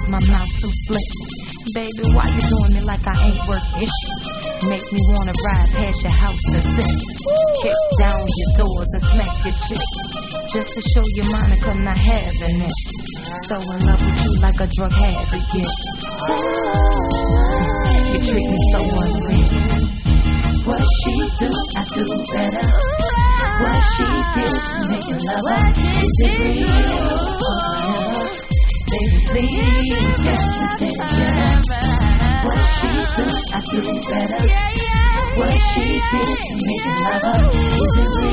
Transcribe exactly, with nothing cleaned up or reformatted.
is my mouth too slick? Baby, why you doing me like I ain't worth it? Make me wanna ride past your house and sit. Kick down your doors and smack your chick. Just to show you Monica not having it. So in love with you like a drug habit get. You treat me so unreal. What she do, I do better. What she did to make you love her, is it real? Baby, please, get me steady. What she do, I do better. What she did to make you love her, is it real?